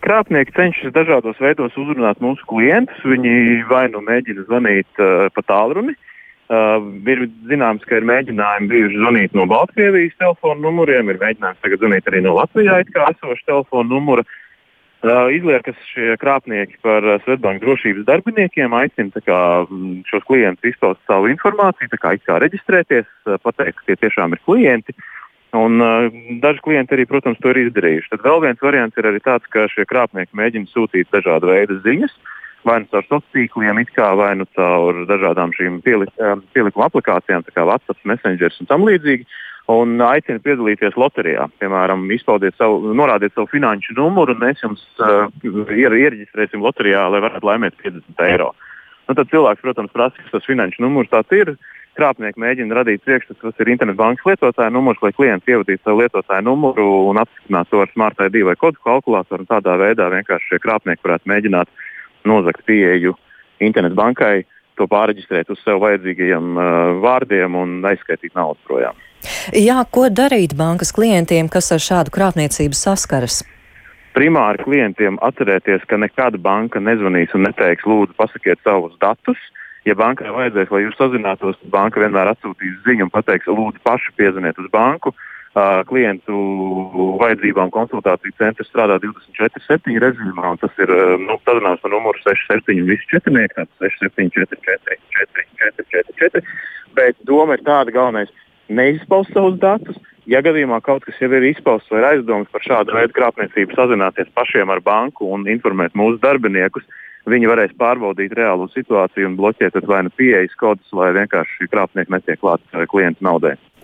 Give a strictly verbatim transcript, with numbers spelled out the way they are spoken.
Krāpnieki cenšas dažādos veidos uzrunāt mūsu klientus. Viņi vai nu mēģina zvanīt uh, pa tālruni. Uh, ir zināms, ka ir mēģinājumi bijuši zvanīt no Baltkrievijas telefonu numuriem, ir mēģinājums tagad zvanīt arī no Latvijā it kā esoša telefonu numura. Uh, izliekas šie krāpnieki par uh, Swedbank drošības darbiniekiem, aicina tā kā, šos klientus izpaust savu informāciju, tā kā it kā reģistrēties, uh, pateikt, ka tie tiešām ir klienti. Un uh, daži klienti arī, protams, to ir izdarījuši. Tad vēl viens variants ir arī tāds, ka šie krāpnieki mēģina sūtīt dažādu veidu ziņas, vai nu caur sociāliem tīkliem, it kā, vai nu caur dažādām šīm pielik, pielikuma aplikācijām, tā kā WhatsApp, Messengers un tam līdzīgi, un aicina piedalīties loterijā. Piemēram, izpaudiet savu, norādiet savu finanšu numuru, un mēs jums uh, ier, iereģistrēsim loterijā, lai varētu laimēt piecdesmit eiro. Nu, tad cilvēks, protams, prasa, kas tas finanšu numurs tāds ir. Krāpnieki mēģina radīt priekšstatu, kas ir internetbankas lietotāja numurs, lai klients ievadītu savu lietotāju numuru un apstiprinātu to ar Smart I D vai kodu kalkulātoru. Tādā veidā vienkārši šie krāpnieki varētu mēģināt nozagt pieeju internetbankai, to pārreģistrēt uz sev vajadzīgajiem uh, vārdiem un aizskaitīt naudu projām. Jā, ko darīt bankas klientiem, kas ar šādu krāpniecību saskaras? Primāri klientiem atcerēties, ka nekāda banka nezvanīs un neteiks, lūdzu, pasakiet savus datus. Ja bankai vajadzēs, lai jūs sazinātos, tad banka vienmēr atsūtīs ziņu un pateiks, lūdzu, paši piezvaniet uz banku. Uh, klientu vajadzībām konsultāciju centrs strādā divdesmit četri septiņi režīmā, un tas ir uh, nu, sazināms par numuru seši septiņi visi četrnieki, tātad seši septiņi četri četri četri četri četri četri. Bet doma ir tāda galvenais - neizpaust savus datus. Ja gadījumā kaut kas jau ir izpausts vai ir aizdomas par šādu veidu krāpniecību, sazināties pašiem ar banku un informēt mūsu darbiniekus. Viņi varēs pārbaudīt reālo situāciju un bloķēt vai nu pieejas kodus, lai vienkārši krāpnieki netiek klāt klientu naudai.